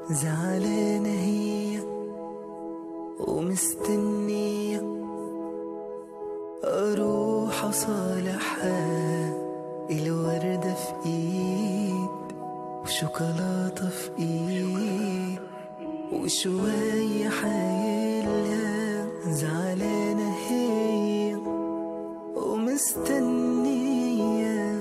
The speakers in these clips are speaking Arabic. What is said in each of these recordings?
زعلانة هي ومستنية أروح أصالحها، الوردة في إيد وشوكولاتة في إيد وشوية حايلها. زعلانة هي ومستنية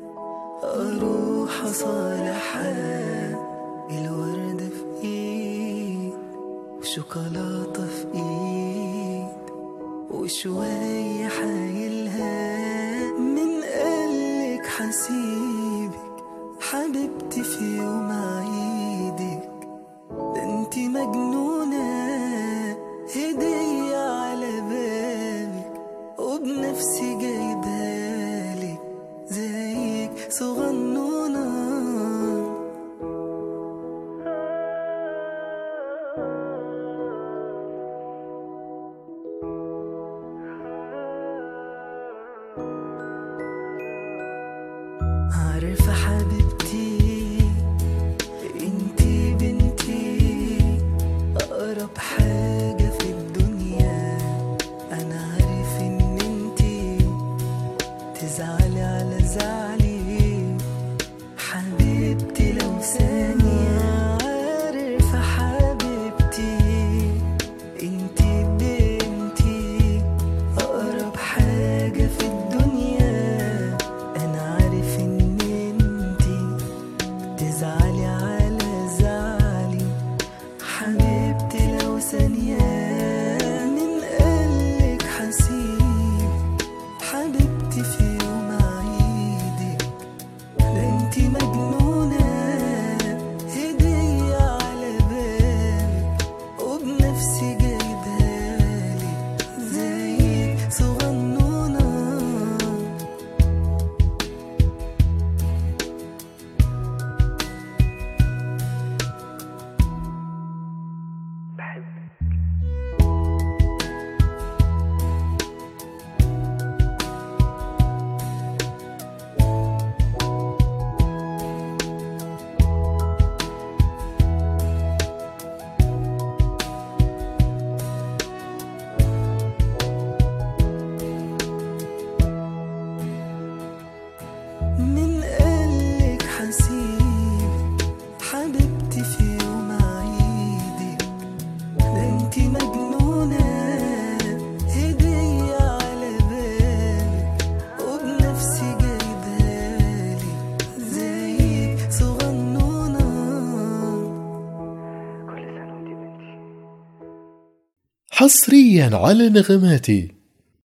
أروح أصالحها، الوردة في إيد وشوكولاتة في إيد وشوية حايلها. من قالك حسيبك حبيبتي في يوم عيدك؟ ده انتي مجنونة، هدية على بابك وبنفسي جايبهالك زيك صغنونة. عارفة حبيبتي انتي بنتي، أقرب حاجة في الدنيا. أنا عارف إن انتي تزعلي على زعلي حبيبتي لو ثانية. عارفة حبيبتي انتي بنتي، أقرب حاجة في الدنيا. أنا عارف إن انتي تزعلي على زعلي حبيبتي لو ثانية. من قالك حسيبك حبيبتي في يوم عيدك؟ ده انتي مجنونة، هدية على بالك وبنفسي جايبهالك زيك صغنونة. من قالك حسيبك حبيبتي في يوم عيدك؟ ده انتي مجنونة، هدية على بالك وبنفسي جايبهالك زيك صغنونة. حصريا على نغماتي.